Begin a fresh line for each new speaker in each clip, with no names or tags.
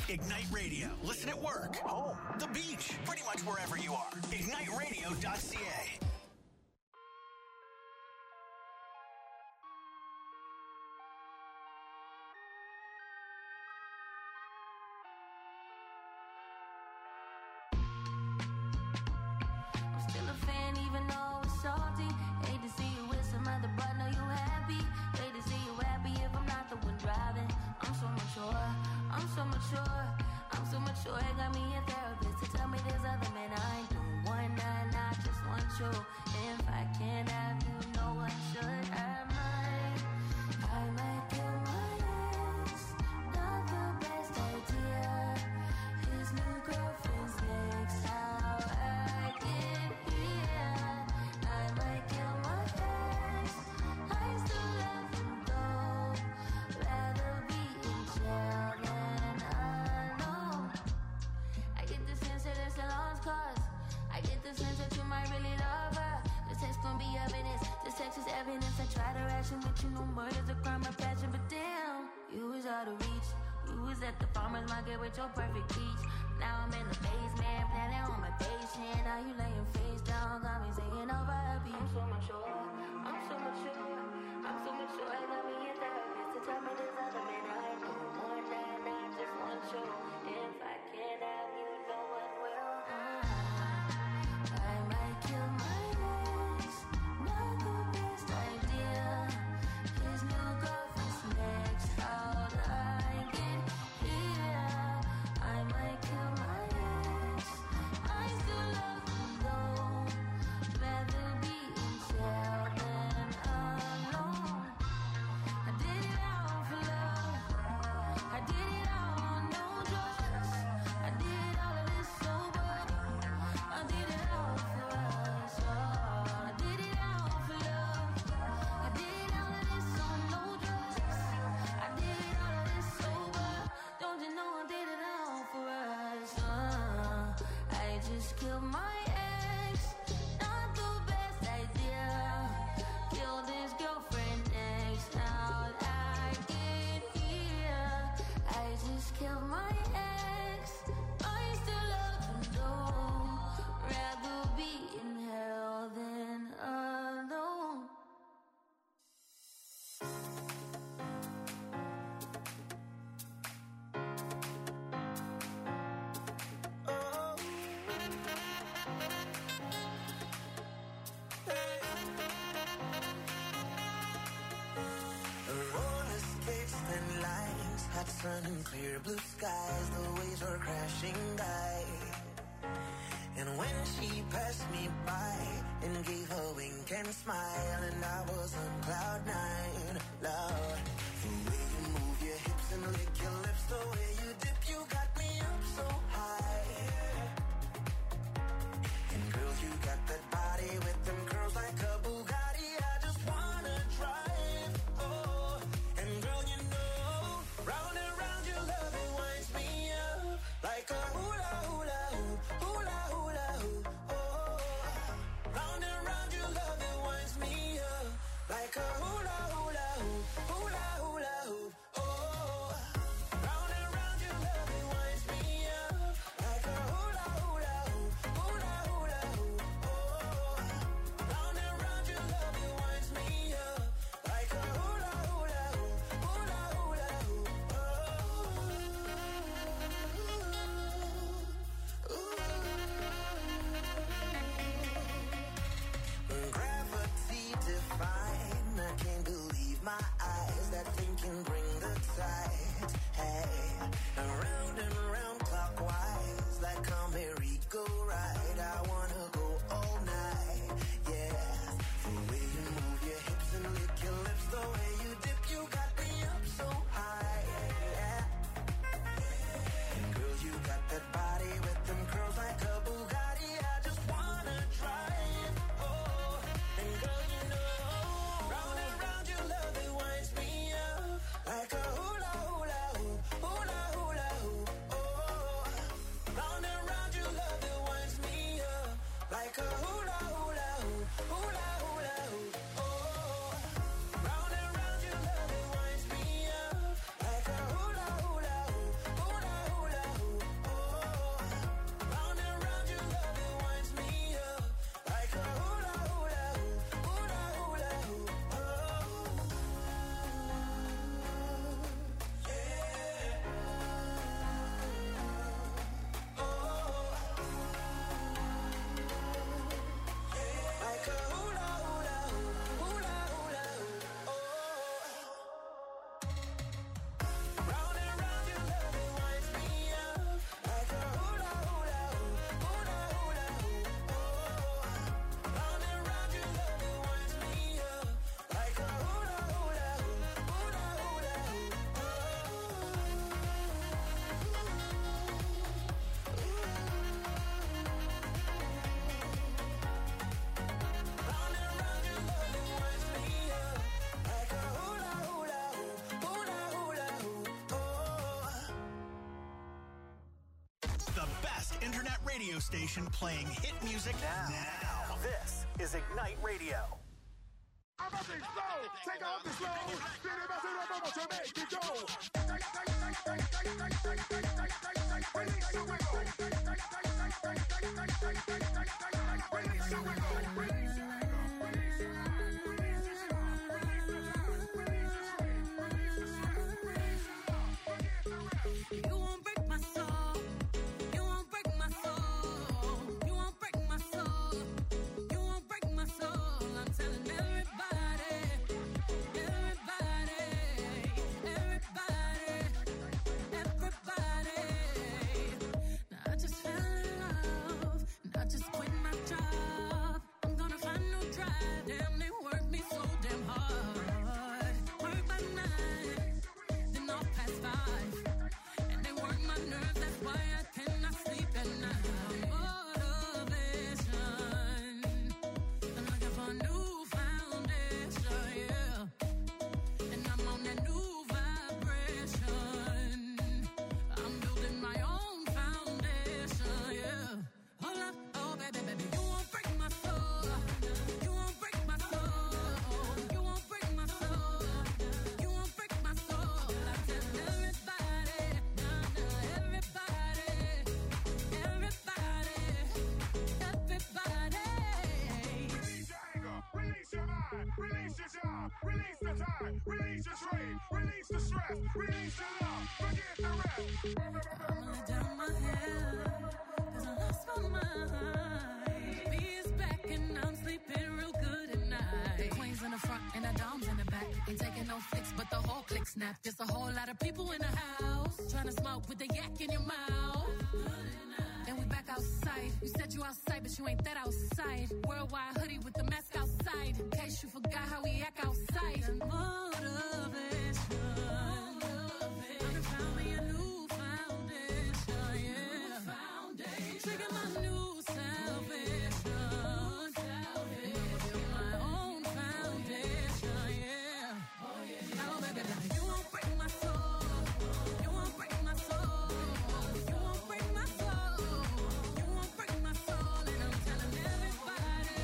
Ignite Radio. Listen at work, home, the beach, pretty much wherever you are. IgniteRadio.ca.
Clear blue skies, the waves were crashing by. And when she passed me by and gave a wink and smile, and I was on cloud nine, Lord. The way you move your hips and lick your lips, the way you dip, you got me up so high. And girl, you got that body with them curls like a Bugatti, I just wanna drive. Oh, and girl, you know, round and round your love, it winds me up like a hula hula hoop, hula hula hoop. Oh, round and round your love, it winds me up like a hula hula hoop.
radio station playing hit music now. This is Ignite Radio.
I'm about to explode. Take off the slow. Then about to make it go. Release your wiggle. Release your wiggle.
Just a whole lot of people in the house trying to smoke with the yak in your mouth. And we back outside. You said you outside, but you ain't that outside. Worldwide hoodie with the mask outside. In case you forgot how we act outside. Motivation. I found me a new foundation. Yeah. Trigger my new salvation. And I'ma build my own foundation. Yeah. Oh yeah. Now baby, you won't break my soul. You won't break my soul. You won't break my soul. You won't break my soul. And I'm telling everybody,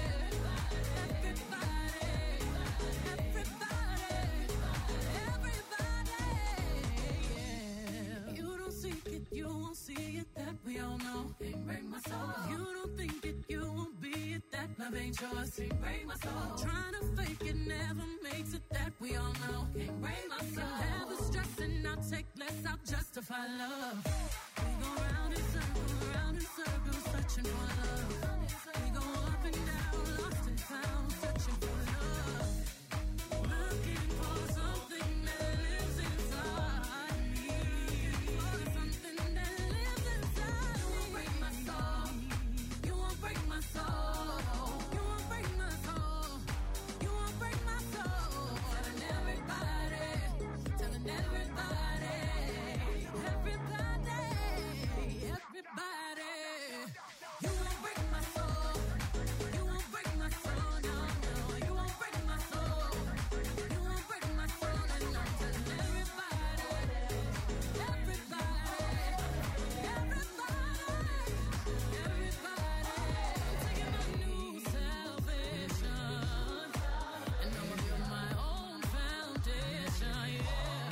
yeah. You don't seek it, you won't see it. That we all know. Can't break my soul. You don't think it, you won't be it. That love ain't yours. Can't break my soul. Trying to fake it never makes it. That we all know. Can't break my soul. Never stressing, I'll take less, I'll justify love. We go round in circles, searching for love. We go up and down, lost and found, searching for love. Looking for something that lives inside me. For something that lives inside me. You won't break my soul. You won't break my soul. You won't break my soul. You won't break my soul. Telling everybody, telling everybody, everybody, everybody. You won't break my soul. You won't break my soul. No, no. You won't break my soul. You won't break my soul. And I'm telling everybody, everybody, everybody, taking my new salvation. And I'ma build my own foundation, yeah.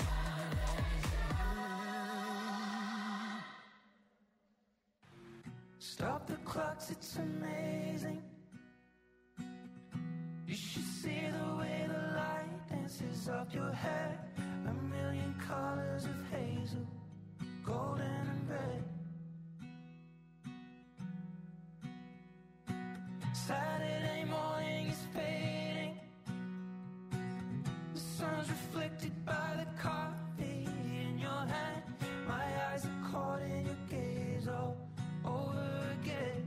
Stop the clocks, it's amazing. You should see the way the light dances up your hair. A million colors of hazel, golden and red. Saturday morning is fading. The sun's reflected by the coffee in your hand. My eyes are caught in your gaze all over again.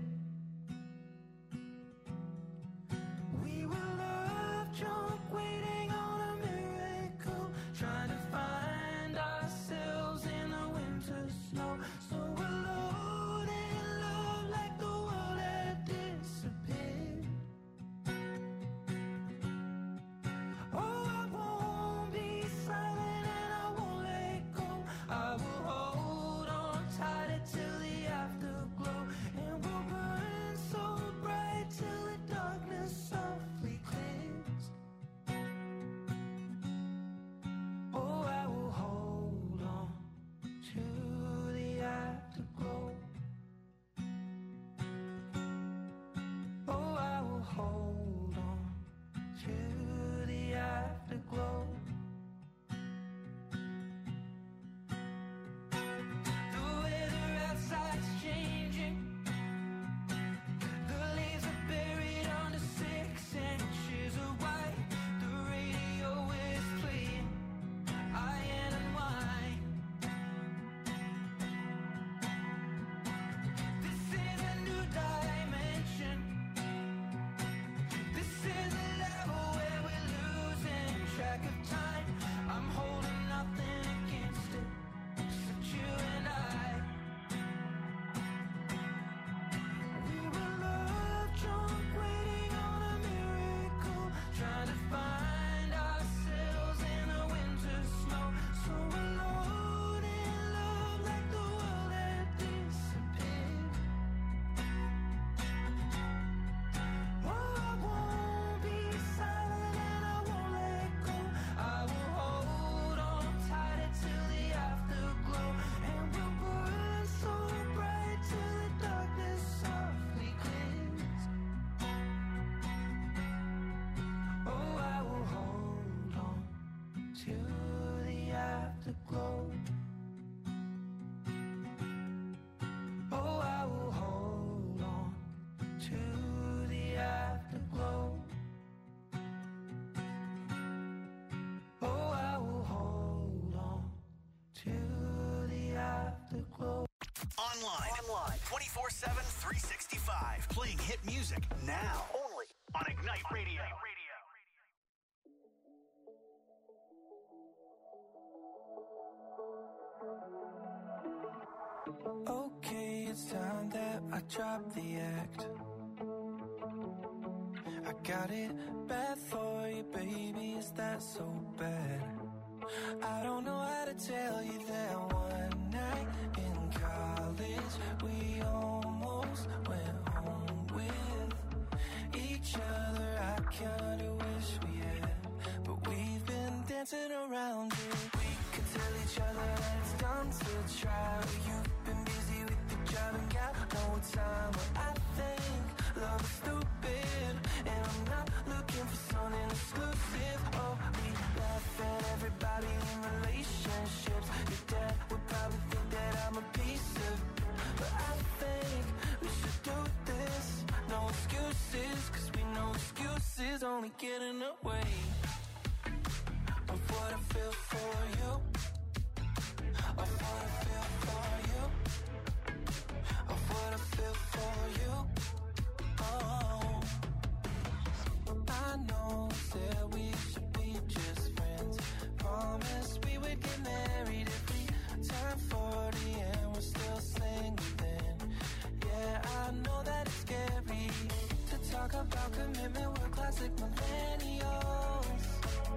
We were love drunk, waiting on a miracle, trying to find ourselves in the winter snow. So alone in love, like the world had disappeared. Oh, I won't be silent.
afterglow. Oh, I will hold on to the afterglow. Oh, I will hold on to the afterglow.
Online. 24/7, 365. Playing hit music now. Only on Ignite Radio.
Okay, it's time that I drop the act. I got it bad for you, baby, is that so bad? I don't know how to tell you that one night in college we almost went home with each other. I kinda wish we had, but we've been dancing around it. We could tell each other that it's dumb to try. You've been busy with the job and got no time. But I think love is stupid, and I'm not looking for something exclusive. Oh, we laugh at everybody in relationships. Your dad would probably think that I'm a piece of, but I think we should do this. No excuses, cause we know excuses only get in the way of what I feel for you, of what I feel for you, of what I feel for you. Oh, I know that we should be just friends. Promised we would get married if we turn 40 and we're still single then. Yeah, I know that it's scary to talk about commitment, we're classic millennials.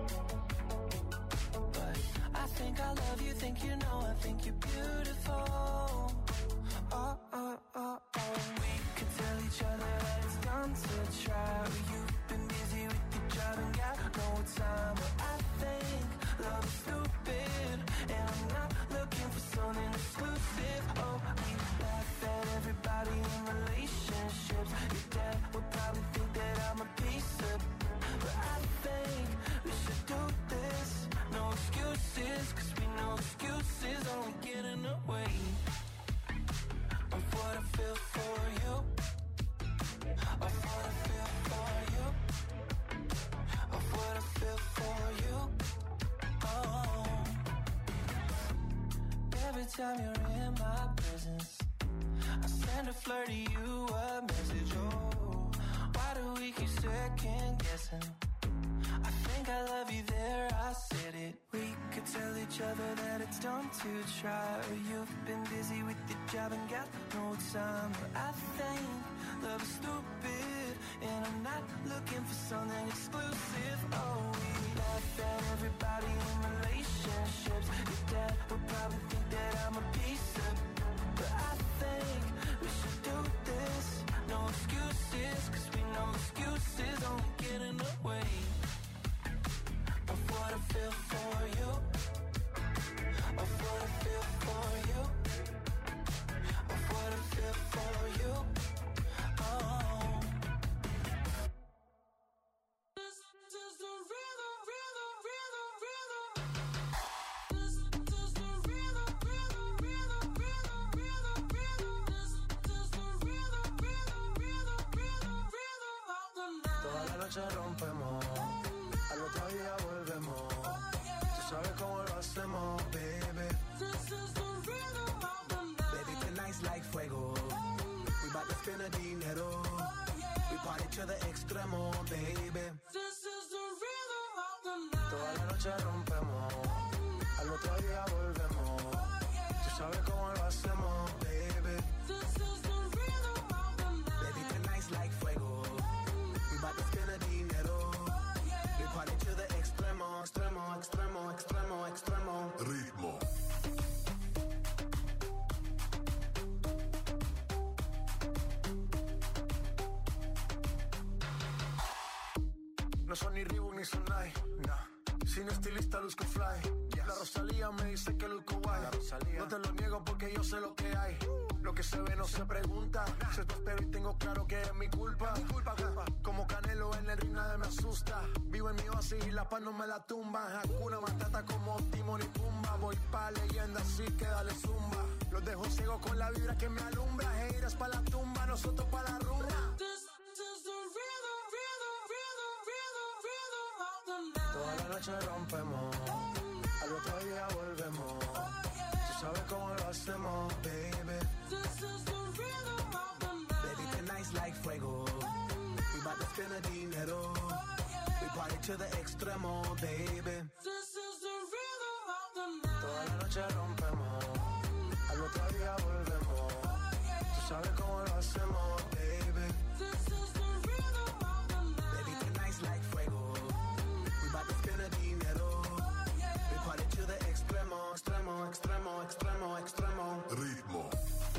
But I think I love you, think you know, I think you're beautiful. Oh, oh, oh, oh. We could tell each other that it's dumb to try. You've been busy with your job and got no time. But I think love is stupid, and I'm not looking for something exclusive. Oh, we laugh at everybody in relationships. Your dad would probably think that I'm a piece of, but I think we should do this. No excuses, cause we know excuses only get in the way of what I feel for you, of what I feel for you, of what I feel for you. Oh, every time you're in my presence, I send a flirt to you a message. Oh, why do we keep second guessing? I think I love you there, I said it. We could tell each other that it's dumb to try. You've been busy with your job and got no time. But I think love is stupid, and I'm not looking for something exclusive. Oh, we laugh at everybody in relationships. Your dad would probably think that I'm a piece of, but I think we should do this. No excuses, cause we know excuses only get in the way of what I feel for you, of what I feel for you, of what I feel for you. Oh, this is the rhythm, rhythm, rhythm, rhythm. This is the rhythm, rhythm, rhythm, rhythm, rhythm, rhythm. This is the rhythm, rhythm, rhythm, rhythm, rhythm of the night.
Toda la noche rompemos, al otro día volvemos. Tú sabes cómo lo hacemos, baby.
This is the rhythm of the night.
Baby, tonight's like fuego. We bout to spend the dinero. We party to the extremo, baby.
This is the rhythm of the night.
Toda la noche rompemos, al otro día volvemos. Tú sabes cómo lo hacemos, baby.
This is the rhythm of the night.
Baby, tonight's like fuego. We bout to spend the dinero. We party to the extremo, extremo, extremo, extremo, extremo.
Ritmo. No son ni Reebok ni Sonai, nah. Sin estilista luzco fly. La Rosalía me dice que luzco guay. No te lo niego porque yo sé lo que hay. Lo que se ve no se pregunta. Se te espero y tengo claro que es mi culpa. Como Canelo en el ring nadie me asusta. Vivo en mi oasis y la paz no me la tumba. Hakuna Matata como Timón y Pumba. voy pa' leyenda, así que dale zumba. Los dejo ciego con la vibra que me alumbra. Heiras pa' la tumba, nosotros pa' la rumba. Toda la noche rompemos, al otro día volvemos. Tú sabes cómo lo hacemos, baby.
Baby, tonight's like fuego. We bout to spend the dinero. We party to the extremo, baby.
Toda la noche rompemos, al otro día volvemos. Tú sabes cómo lo hacemos, baby.
Baby, tonight's like fuego. We bout to spend the dinero. We party to the extremo, extremo, extremo, extremo, extremo.
Ritmo.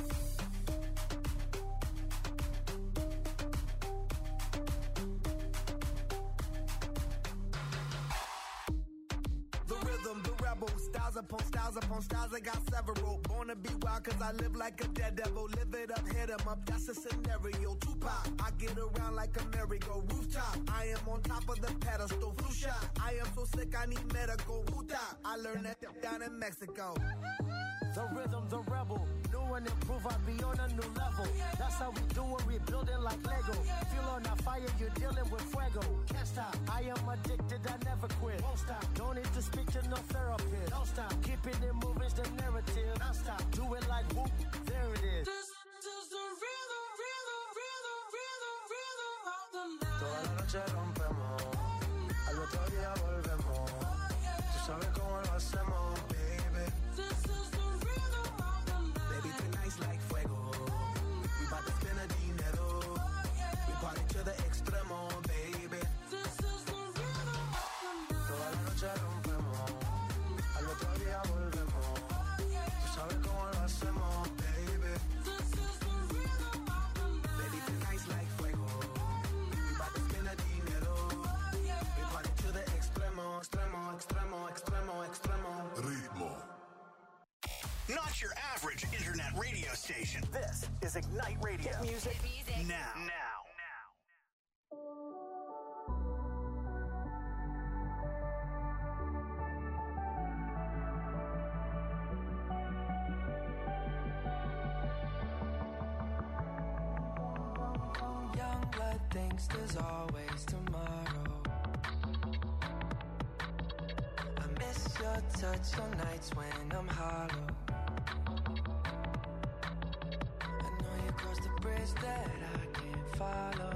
Upon styles, I got several. Born to be wild cause I live like a dead devil. Live it up, hit 'em up, that's a scenario. Tupac, I get around like a merry-go rooftop. I am on top of the pedestal, flu shot. I am so sick, I need medical. Puta, I learned that down in Mexico.
The rhythm, the rebel. New and improve, I be on a new level. That's how we do it, we building like Lego. Feel on that fire, you're dealing with fuego. Can't stop, I am addicted, I never quit. Won't stop, don't need to speak to no therapist. Don't stop, keeping it moving's the narrative. Don't stop, do it like whoop, there it is. This is the rhythm, rhythm, rhythm, rhythm, rhythm of the night.
Toda la noche rompemos, al otro día volvemos. Tú sabes cómo lo hacemos, baby.
This is the rhythm of the night.
Baby, tonight's like fuego. We bout to spend the dinero. We party to the extremo, baby.
This is the rhythm of the night.
Toda la noche rompemos, al otro día volvemos. Tú sabes cómo lo hacemos, baby.
This is the rhythm of the night.
Baby, tonight's like fuego. We bout to spend the dinero. We party to the extremo, extremo, extremo, extremo, extremo.
Ritmo.
Not your average internet radio station. This is Ignite Radio.
Hit music.
Now.
Young blood thinks there's always tomorrow. I miss your touch on nights when I'm hollow. I know you crossed the bridge that I can't follow.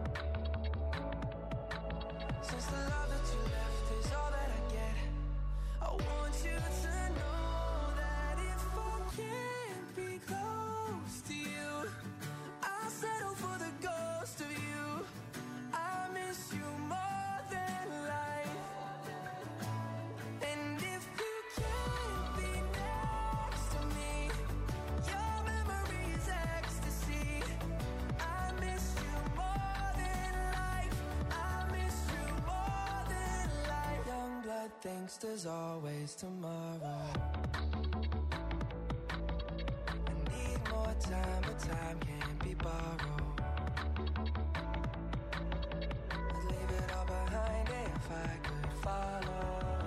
Since the love that you left is all that I get, I want you to know that if I can't be close to you, I'll settle for the ghost of you. I miss you more than life. And if you can't be next to me, your memory is ecstasy. I miss you more than life. I miss you more than life. Young blood thinks there's always tomorrow. I need more time, but time can't be borrowed. I'd leave it all behind if I could follow.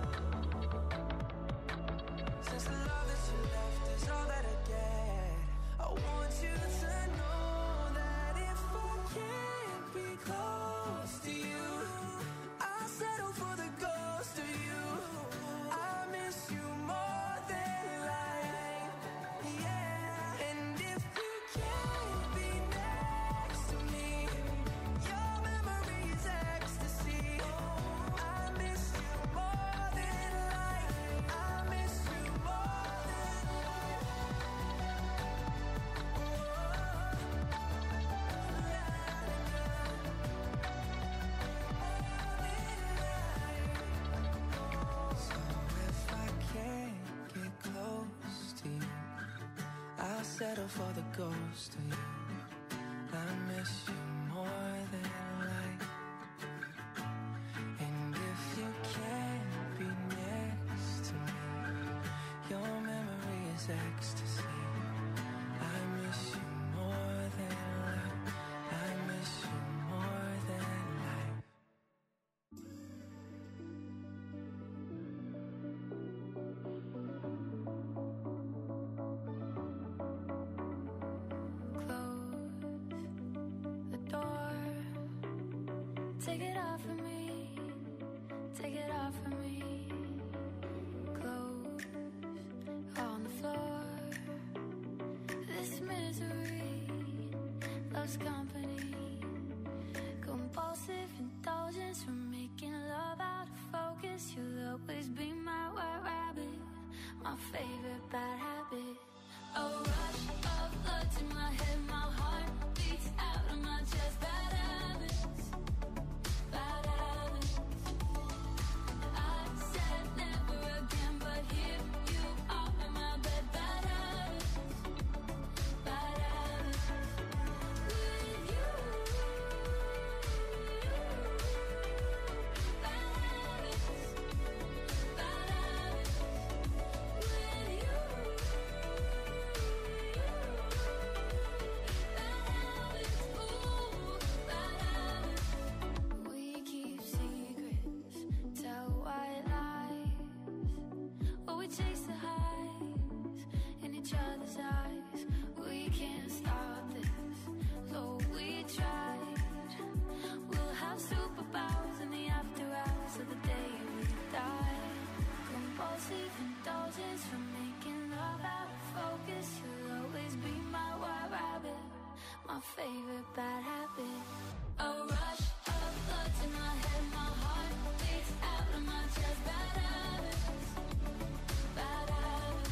Since the love that you left is all that I get, I want you to know that if I can't be close to you, I'll settle for the ghost of you. I miss you more than life, yeah. And if you can't be next to me, your memory is ecstasy. I miss you more than life. I miss you more than life. So if I can't get close to you, I'll settle for the ghost of you. I miss you more than life. And if you can't be next to me, your memory is ecstasy. I miss you more than life. I miss you more than life.
misery loves company. Compulsive indulgence from making love out of focus. You'll always be my white rabbit, my favorite bad habit. A rush of blood to my head, my heart beats out of my chest. Bad habits, bad habits. I said never again, but here you are in my bed. Bad habits, bad habits. With you, bad habits, bad habits. With you, we keep secrets, tell white lies, but we chase the highs in each other's eyes. We can't stop this, though we tried. We'll have superpowers in the after hours of the day we die. Compulsive indulgence from making love out of focus. You'll always be my white rabbit, my favorite bad habit. A rush of blood to my head, my heart beats out of my chest. Bad habits, bad habits.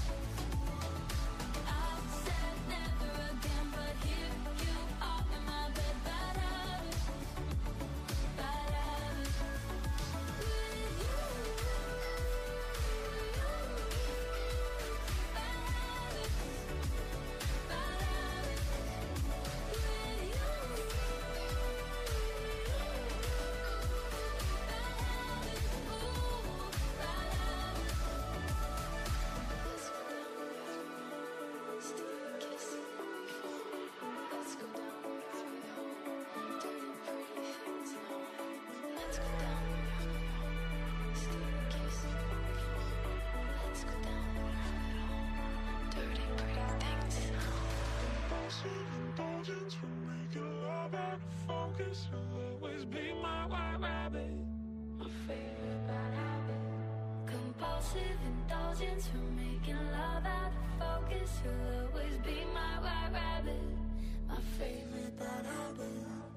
I said never again, but here you are in my bed. Bad habits, bad habits. With you, bad habits, bad habits. With you, bad habits, ooh, bad habits. Let's go down, still kissing before. Let's go down, doing pretty things now. Let's go down, still kissing before. Let's go down, dirty pretty things now.
Compulsive indulgence from making love out of focus. You'll always be my white rabbit,
My favorite bad habit. Compulsive indulgence from making love out of focus. You'll always be my white rabbit, my favorite bad habit.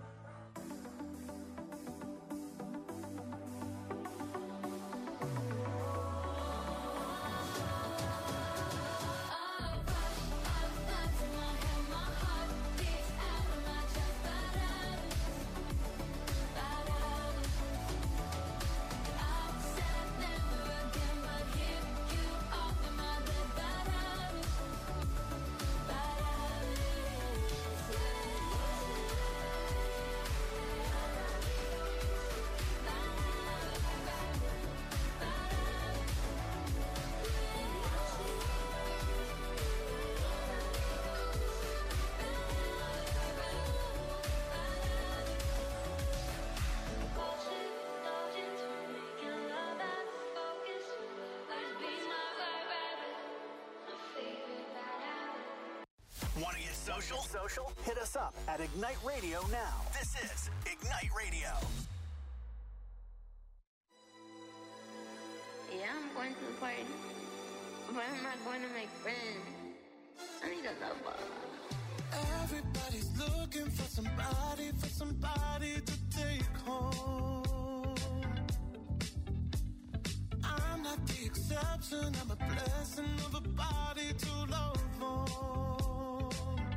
Want to get social? Hit us up at Ignite Radio now. This is Ignite Radio.
Yeah, I'm going to the party, but I'm not going to make friends. I need a lover.
Everybody's looking for somebody to take home. I'm not the exception, I'm a blessing of a body to love on.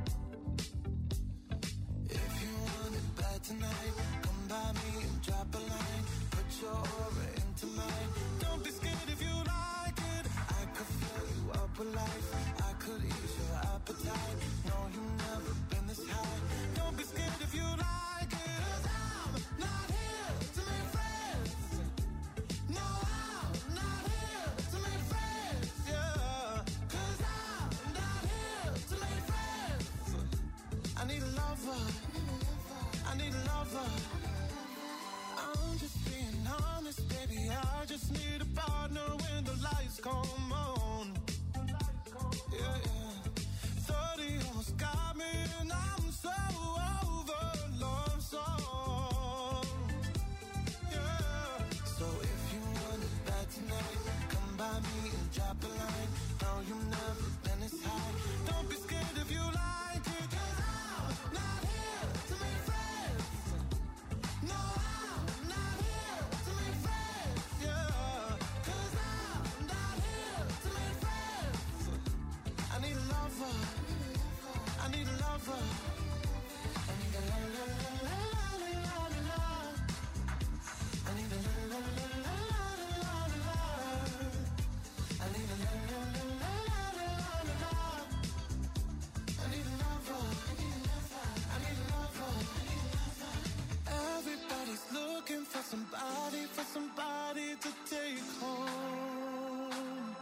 If you want it bad tonight, come by me and drop a line. Put your aura into mine. Don't be scared if you like it. I could fill you up with life. I could ease your appetite. No, you've never been this high. Don't be scared if you like it. 'Cause I'm not here to make friends. No, I'm not here to make friends. Yeah. 'Cause I'm not here to make friends. I need a lover. I need a lover. I'm just being honest, baby. I just need a partner when the lights come on. Yeah, yeah. 30 almost got me, and I'm so over love song. Yeah. So if you want it bad tonight, come by me and drop a line. No, you've never been this high. Don't be scared if you like lover. I need a la la la la la la la la. I need a la la la la la la la. I need a la la la la la la la. I need a lover. I need a lover. Everybody's looking for somebody to take home.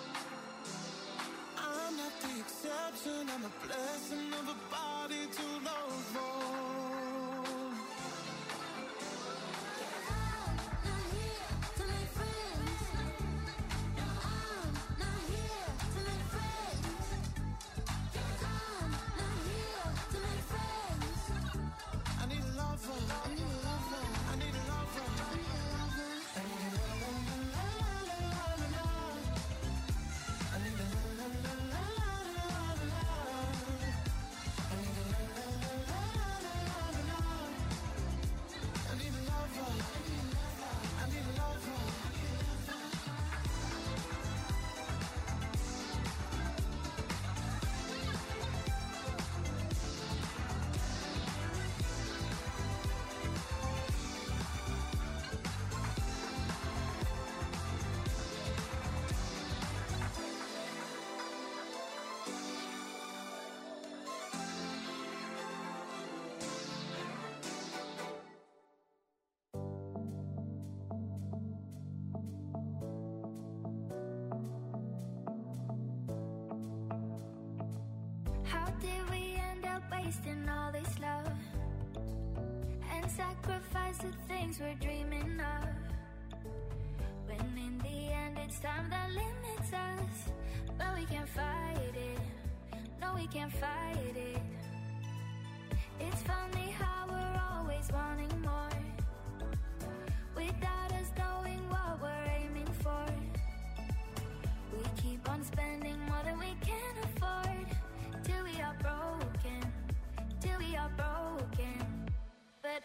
I'm not the exception, I'm a blessing of a body to love on.
I'm not here to make friends. No, I'm not here to make friends. I'm not here to make friends.
I need a lover. I need a lover. I need a lover. I need a lover. I need a la la la la la la la. I need a la la la la la la la. I need a la la la la la la la. I need a lover. I need a lover.
How did we end up wasting all this love and sacrifice the things we're dreaming of? When in the end it's time that limits us, but we can't fight it. No, we can't fight it. It's funny how we're always wanting more without us knowing what we're aiming for. We keep on spending more than we can afford till we are broken, till we are broken. But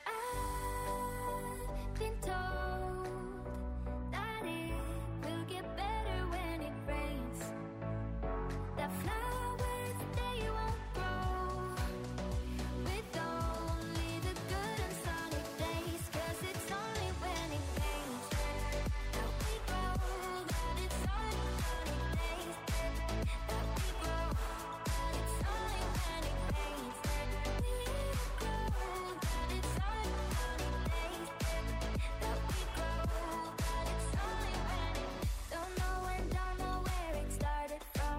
I've been told that it will get better when it rains. That flowers, they won't grow with only the good and sunny days. 'Cause it's only when it rains that we grow. That it's only sunny days that we grow. That it's only when it rains that we grow. That it's only sunny days that we grow. That it's only when it don't know and don't know where it started from.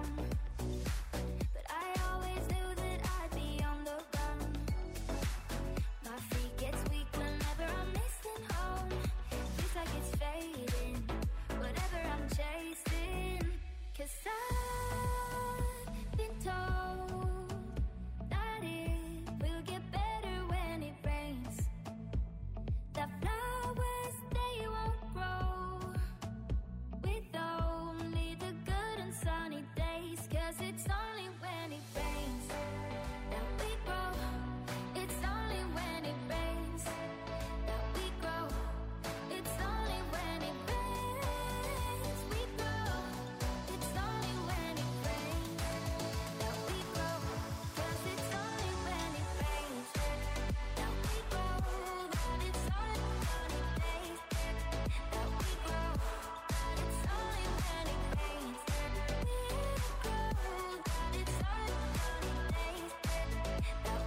But I always knew that I'd be on the run. My feet gets weak whenever I'm missing home. Feels like it's fading, whatever I'm chasing. 'Cause I've been told that it will get better when it rains. That flowers, they won't grow with only the good and sunny days. 'Cause it's only when it rains that we grow. It's only when it rains that we grow. It's only when it rains we grow. It's only when it rains that we grow. 'Cause it's only when it rains that we grow. That it's only sunny days that we grow. That it's only when it rains that we grow. That it's only sunny days that we grow.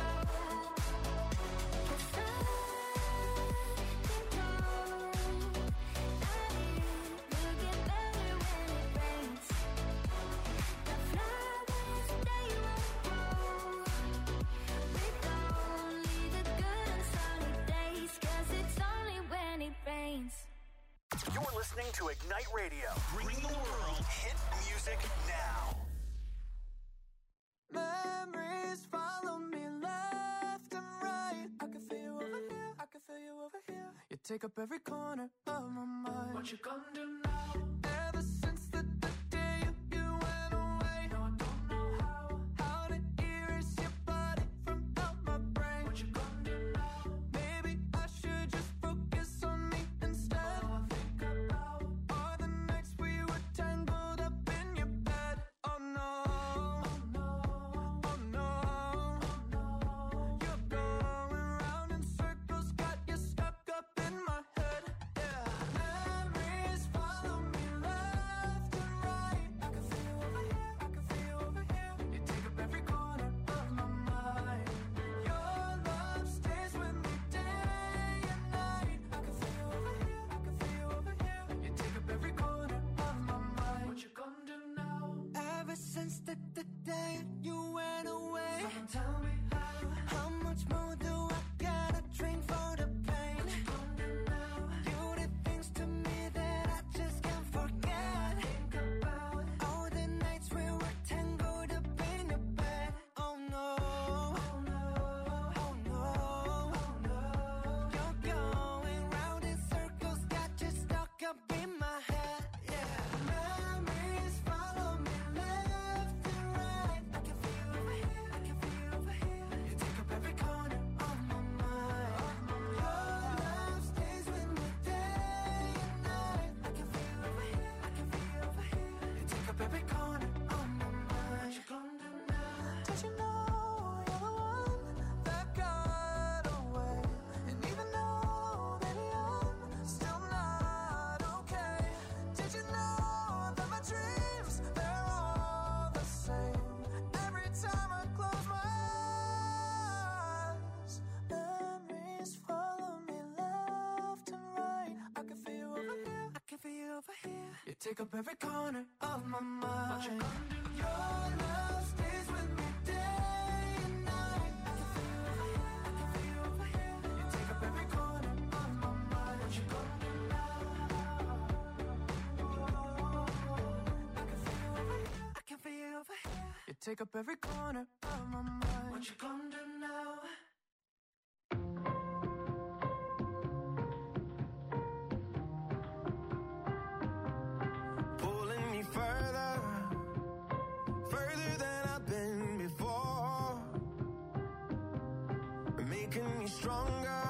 'Cause I've been told that it will get better when it rains. The flowers, they won't grow with only the good and sunny days. 'Cause it's only when it rains.
You're listening to Ignite Radio, bringing the world hit music now.
Memories follow me left and right. I can feel you over here. I can feel you over here. You take up every corner of my mind. What you gonna do now? Ever since the day you went away, no, I don't know how to erase your body from out my brain. What you gonna do now? Maybe I should just focus on me instead. All I think about are the nights we were tangled up in your bed. Oh no, oh no, oh no. take up every corner of my mind. What you gonna do? Your love stays with me day and night. I can feel you over here, I can feel you over here. You take up every corner of my mind. What you gonna do now? I can feel you over here, I can feel you over here. You take up every corner of my mind. What you gonna do now?
Further than I've been before, making me stronger,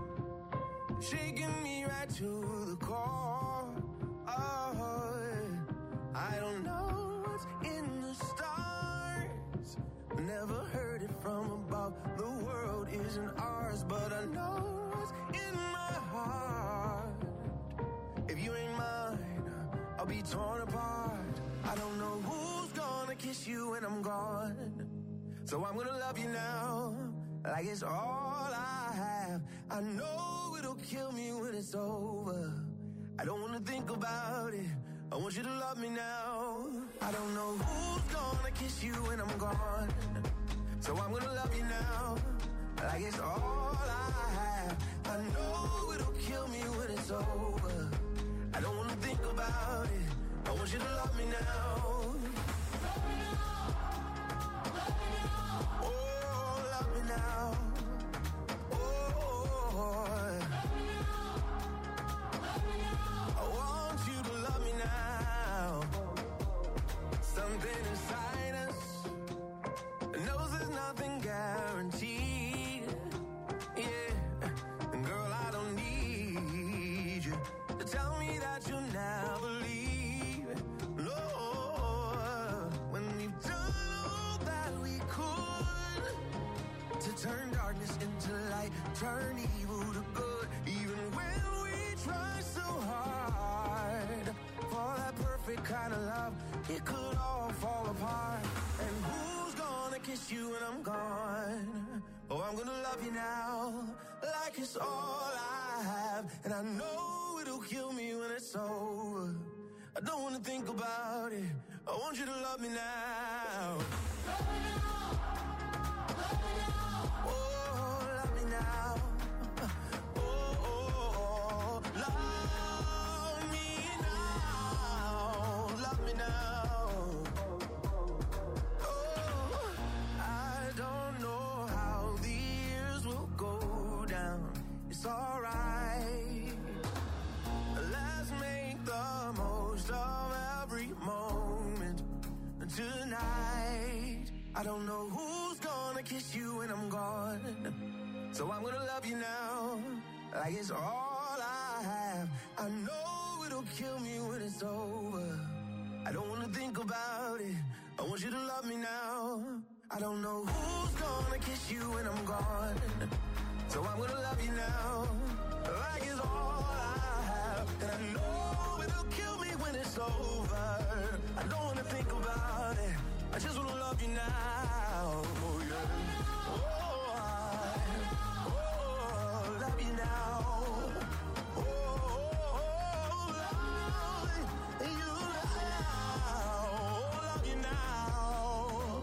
shaking me right to the core. Oh, I don't know what's in the stars, never heard it from above. The world isn't ours, but I know what's in my heart. If you ain't mine, I'll be torn apart. I don't know who's gonna kiss you when I'm gone, so I'm gonna love you now, like it's all I have. I know it'll kill me when it's over. I don't wanna think about it, I want you to love me now. I don't know who's gonna kiss you when I'm gone, so I'm gonna love you now, like it's all I have. I know it'll kill me when it's over. I don't wanna think about it, I want you to love me now. Love me now. Love me now. Oh, love me now. Oh, love me now. Love me now. I want you to love me now. Something inside us knows there's nothing guaranteed. Yeah, and girl, I don't need you to tell me that you'll never leave. No, when we've done all that we could to turn darkness into light, turn evil to good, even when we try so hard for that perfect kind of love, it could all fall apart. And who's gonna kiss you when I'm gone? Oh, I'm gonna love you now, like it's all I have. And I know it'll kill me when it's over. I don't wanna think about it, I want you to love me now. Love me now. Love me now. Oh, love me now. Oh, love me now. Love me now. Oh, I don't know how the years will go down. It's alright. Let's make the most of every moment tonight. I don't know who's gonna kiss you when I'm gone, so I'm gonna love you now, like it's all I have. I know it'll kill me when it's over. I don't wanna think about it, I want you to love me now. I don't know who's gonna kiss you when I'm gone, so I'm gonna love you now, like it's all I have. And I know it'll kill me when it's over. I don't wanna think about it, I just wanna love you now. Oh yeah. Oh, love you now. Oh, love you now. Love you now.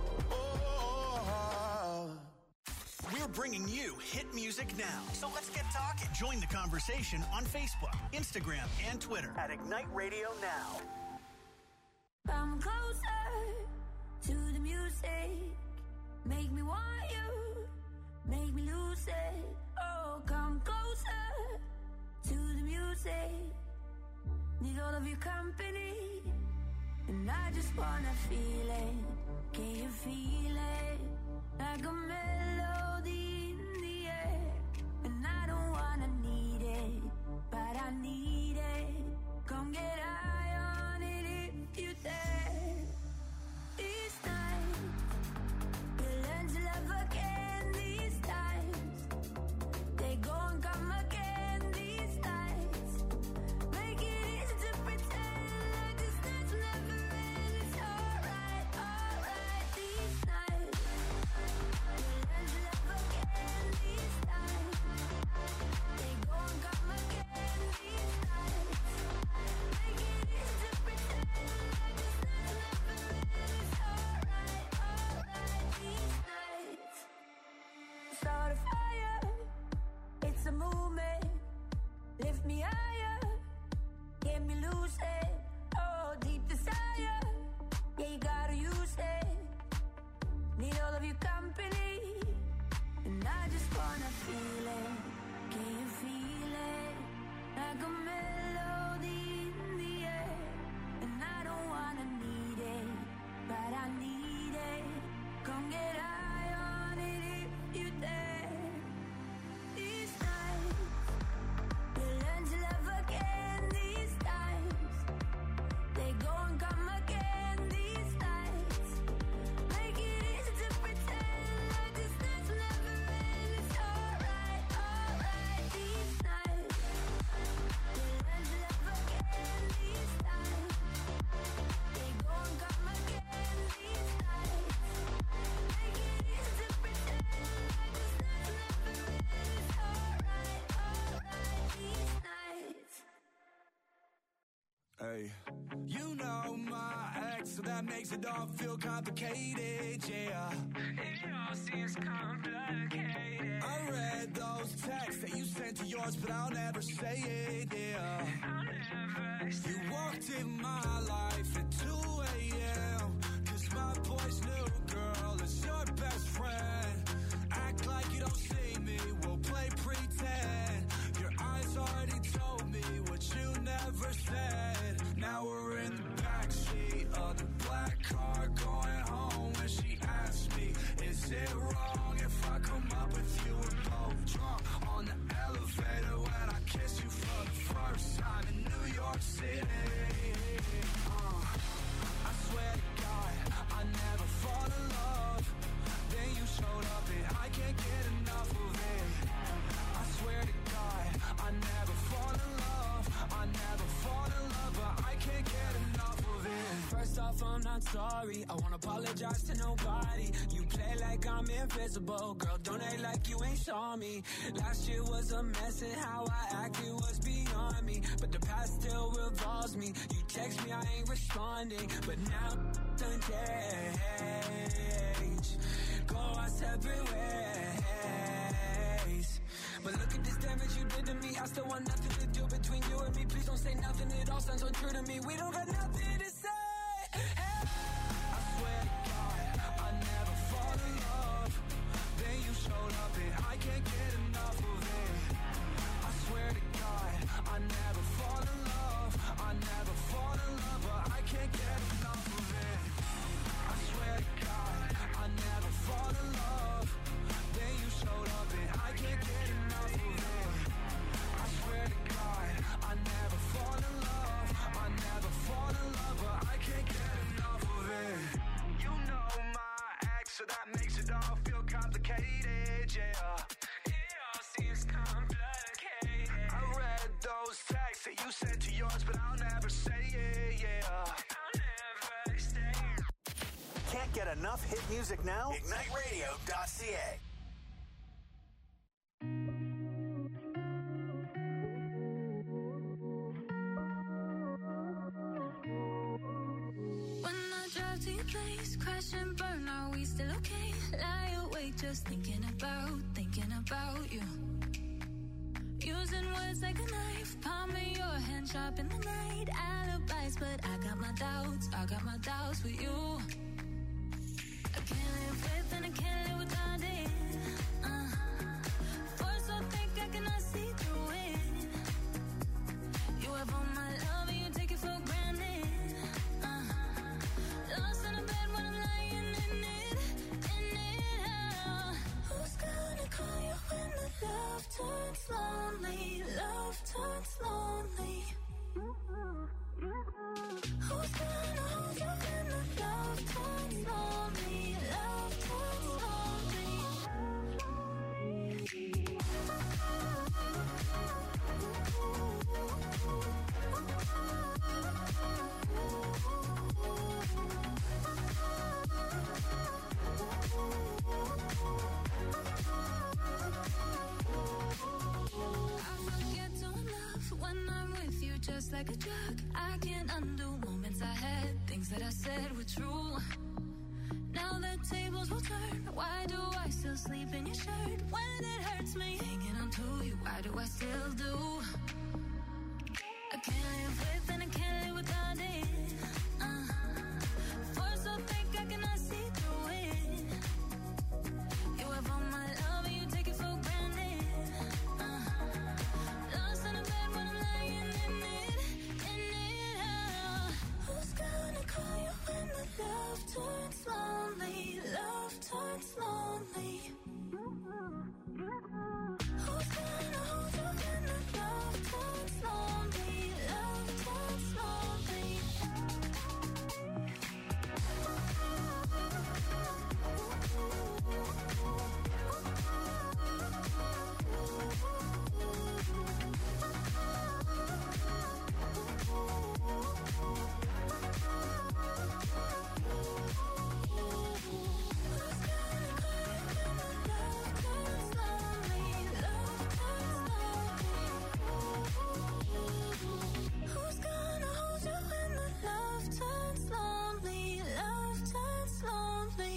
Oh.
We're bringing you hit music now. So let's get talking. Join the conversation on Facebook, Instagram, and Twitter at Ignite Radio Now.
Come closer to the music. Make me want you. Make me lose it. Oh, come closer to the music. Need all of your company. And I just wanna feel it. Can you feel it? Like a melody in the air. And I don't wanna need it, but I need it. Come get high on it if you dare. These times, we'll learn to love again. These times, they go and come again. These nights, make it easy to pretend like this night's never end. It's alright, alright. These nights, we'll learn to love again. These times, they go and come again. These nights, make start a fire. It's a movement. Lift me higher. Get me lucid. Oh, deep desire. Yeah, you gotta use it. Need all of your company. And I just wanna feel it. Can you feel it? Like a melody in the air. And I don't wanna need it, but I need it. Come get high on it if you dare. These nights, you'll learn to love again. These times, they go and come again. These nights, make it easy to pretend like this nights will never end. It's alright, alright. These nights, you'll learn to love again. These times, they go and come again. These nights, make it easy to pretend like this nights will never end. It's alright, alright. These nights.
Hey, you know my ex, so that makes it all feel complicated, yeah. It all seems complicated. I read those texts that you sent to yours, but I'll never say it, yeah. I'll never say you walked in my life at 2 a.m. Cause my boy's new girl is your best friend. Act like you don't see me, we'll play pretend. Your eyes already told me what you never said. Now we're in the backseat of the black car going home. When she asked me, is it wrong if I come up with you? We're both drunk on the elevator when I kiss you for the first time in New York City. I swear to God, I never fall in love. Then you showed up and I can't get enough of it. I swear to God, I never fall in love. I never fall in love, but I can't get enough of it.
First off, I'm not sorry. I won't apologize to nobody. You play like I'm invisible. Girl, don't act like you ain't saw me. Last year was a mess and how I acted was beyond me. But the past still revolves me. You text me, I ain't responding. But now done change. Go our separate ways. But look at this damage you did to me. I still want nothing to do between you and me. Please don't say nothing, it all sounds untrue to me. We don't got nothing to say. Hey.
I swear to God, I never fall in love. Then you showed up and I can't get enough of it. I swear to God, I never fall in love. I never fall in love, but I can't get enough of it. I swear to God, I never fall in love. Then you showed up and I can't get enough of it. I swear to God, I never fall in love. I never fall in love, but I can't get enough of it. You know my ex, so that makes it all feel complicated, yeah. It all seems complicated. I read those texts that you sent to yours, but I'll never say it, yeah. I'll never say it.
Can't get enough hit music now? IgniteRadio.ca.
When I drive to your place, crash and burn, are we still okay? Lie awake just thinking about you. Using words like a knife, palming your hand sharp in the night. Alibis, but I got my doubts with you. I can't live with and I can't live without it. Force so thick I cannot see through it. You have all my love and you take it for granted. Lost in a bed when I'm lying in it. Who's gonna call you when the love turns lonely? Love turns lonely. Who's gonna hold you when the love turns lonely? Love turns lonely. Just like a drug, I can't undo moments I had. Things that I said were true. Now the table tables will turn. Why do I still sleep in your shirt when it hurts me? Hanging on to you, why do I still do? I can't live with and I can't live without it. Force so thick I cannot see through it. You have all my love and you take it for granted. Lost in a bed when I'm lying in it. Who's gonna call you when the love turns lonely? Love turns lonely. Who's gonna hold you when the love turns lonely? Love turns lonely. Who's gonna hold you when the love turns lonely? Love turns lonely.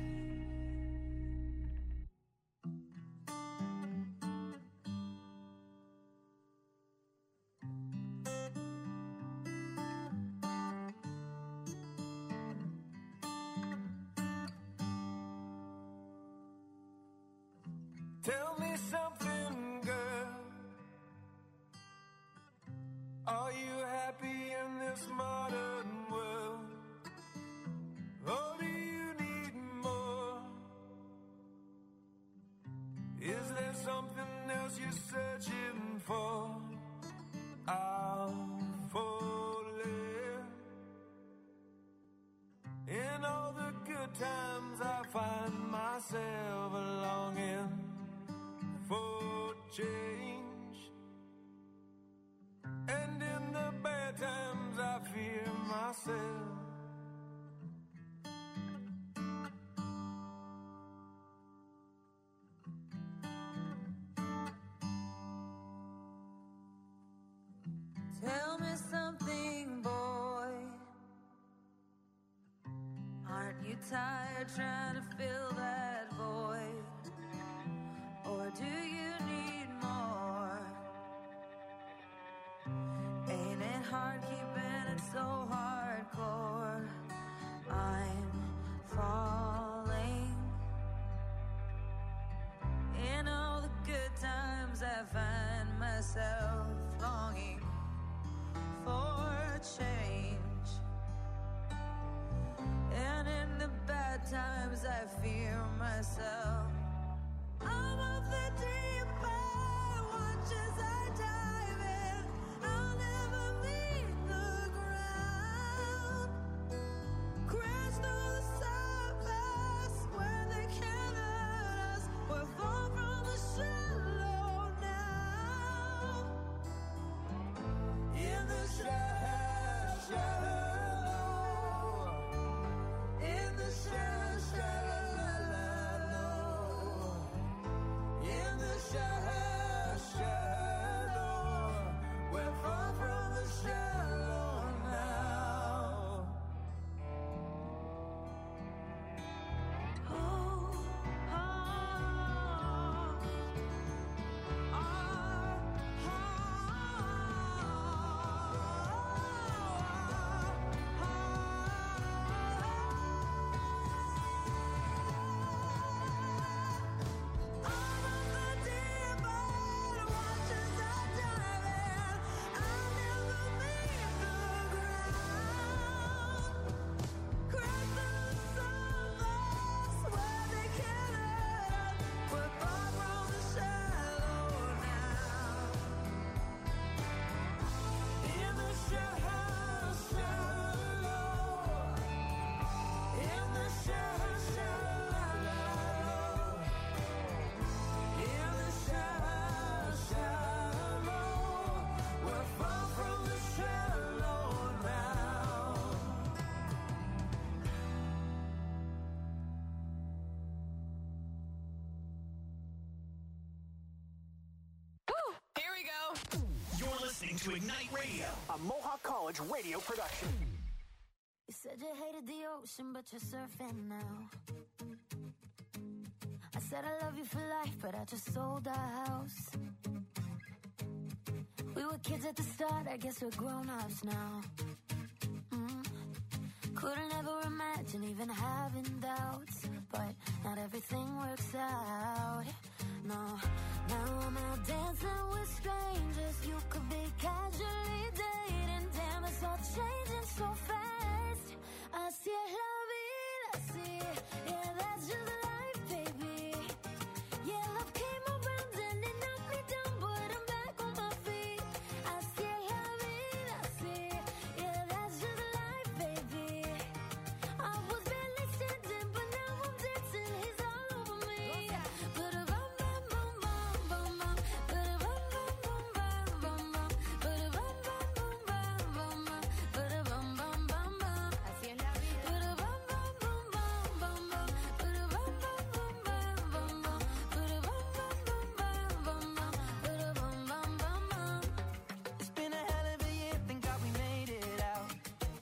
Tell me something, girl. Are you happy in this modern world? Or do you need more? Is there something else you're searching for? I'll falling. In all the good times I find myself longing for change, and in the bad times I fear myself.
Tell me something, boy. Aren't you tired trying to fill that void? Or do you need more? Ain't it hard keeping it so hardcore? I'm falling. In all the good times I find myself longing for change, and in the bad times I fear myself. I'm of the deep end, watch as I dive in. I'll never meet the ground. Crash through the surface where they can't hurt us. We're far from the shallow now. In the shallow, in the shallow. In the shallow, we're far from the shallow now. Oh,
To Ignite Radio, a Mohawk College radio production.
You Said you hated the ocean, but you're surfing now. I said I love you for life, but I just sold our house. We were kids at the start, I guess we're grown-ups now. Couldn't ever imagine even having doubts, but not everything works out. No, now I'm out dancing with strangers. You could be casually dating. Damn, it's all changing so fast. Así es la vida, así. Yeah, that's just life, baby. Yeah, love came around and it knocked me down, but I'm back on my feet. Así es la vida, así. Yeah, that's just life, baby. I was barely standing, but now I'm dancing. He's all over me. But a bum bum bum bum bum bum. But a bum bum bum bum bum bum. But a bum bum bum bum bum bum. But a bum bum bum bum. Así es la vida. But a bum bum bum bum bum bum. But a bum bum bum bum bum bum. But a bum bum bum bum bum bum. But a bum bum bum bum.
It's been a hell of a year, thank God we made it out.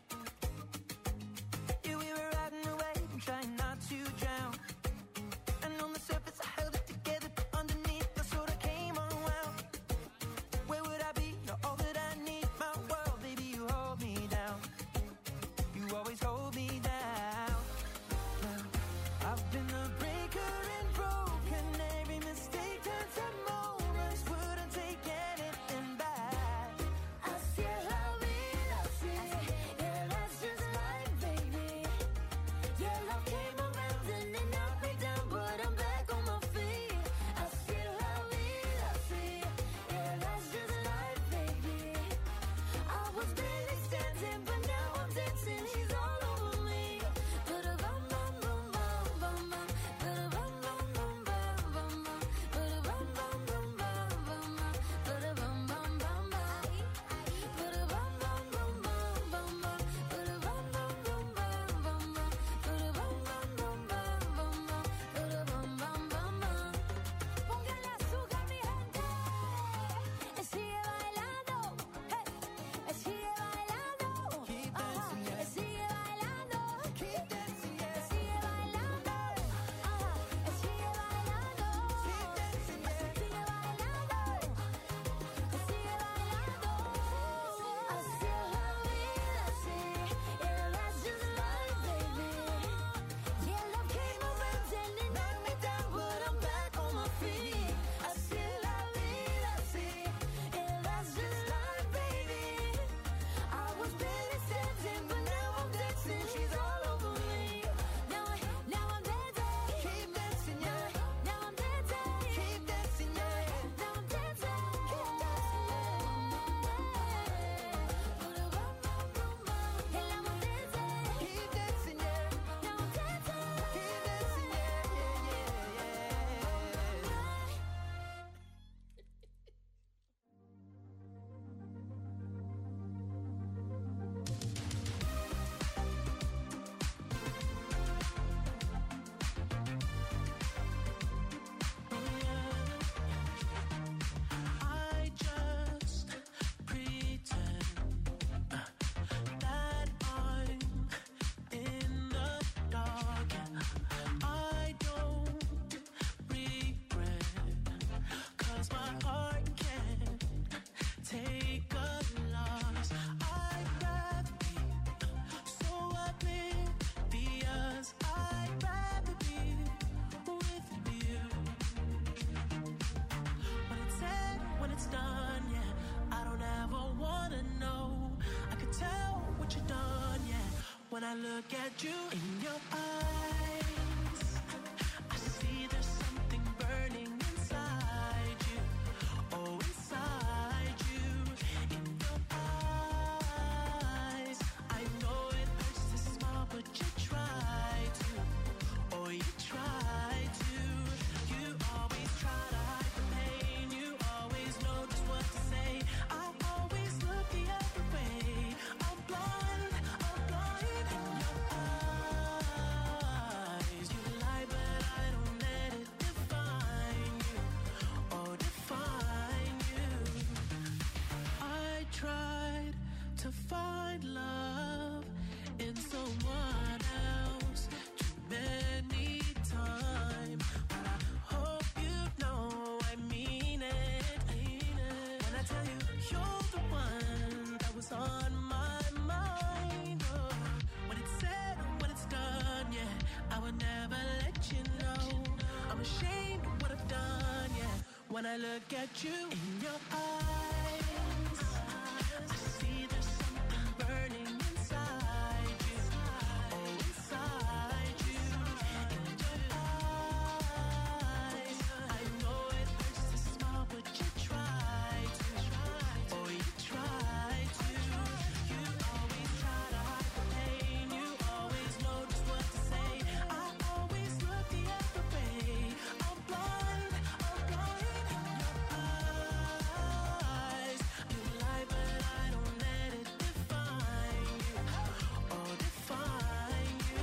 Yeah, we were riding away and trying not to drown. And on the surface I held it together, but underneath I sort of came unwound. Where would I be? You're all that I need. My world, baby, you hold me down. You always hold me down. Now, I've been a breaker and broken. Every mistake turns to moments. Wouldn't take anything back.
Así es la vida, así. Yeah, that's just life, baby. Yeah, love came around and it knocked me down, but I'm back on my feet. Así es la vida, así. Yeah, that's just life, baby. I was barely standing, but now I'm dancing. He's all over me. But a bum bum bum bum bum bum. But a bum bum bum bum bum bum. But a bum bum bum bum bum bum. But a bum bum bum bum. But a bum bum bum bum bum bum. But a bum bum bum bum bum bum. But a bum bum bum bum bum bum. But a bum bum bum bum. Póngale azúcar, mi gente. Sigue bailando. Hey. Sigue bailando.
Keep dancing, yeah.
Sigue bailando.
Keep dancing, yeah.
Sigue bailando. Sigue bailando.
Keep dancing, yeah.
Sigue bailando. Sigue bailando. Así es la vida, así. Yeah, that's just life, baby. Yeah, love came around and it knocked me down, but I'm back on my feet. Así es la vida, así. Yeah, that's just life, baby. I was barely standing, but now I'm dancing. She's all over me. Now I'm dancing.
Keep dancing, yeah.
Now I'm dancing.
Keep dancing, yeah.
Now I'm dancing. Keep dancing. Put a bum bum bum bum. And now I'm dancing.
Keep dancing, yeah.
Now I'm dancing.
Keep dancing, yeah, I just pretend that I'm in the dark. I don't regret, 'cause my heart can't take a loss. I'd rather be so oblivious. I'd rather be with you. When it's said, when it's done, yeah, I don't ever wanna know. I could tell what you've done, yeah. When I look at you in your eyes, I see there's something burning inside you. Oh, inside you, in your eyes. I know it hurts to smile, but you try to. Oh, you try to. You always try to hide the pain. You always know just what to say. I always look the other way. I'm blind in your eyes.
I look at you in your eyes, I see there's something burning inside you. Oh, inside you. In your eyes, I know it hurts to smile, but you try to. Oh, you try to. You always try to hide the pain. You always know just what to say. I always look the other way. I'm blind in your eyes. You lie, but I don't let it define you. Oh, define you.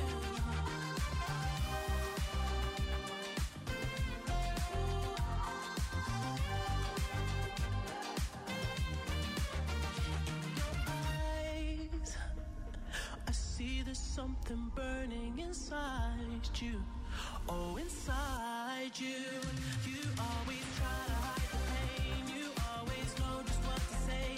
Eyes, I see there's something burning inside you. Oh, inside you. You always try to hide the pain. You always know just what to say.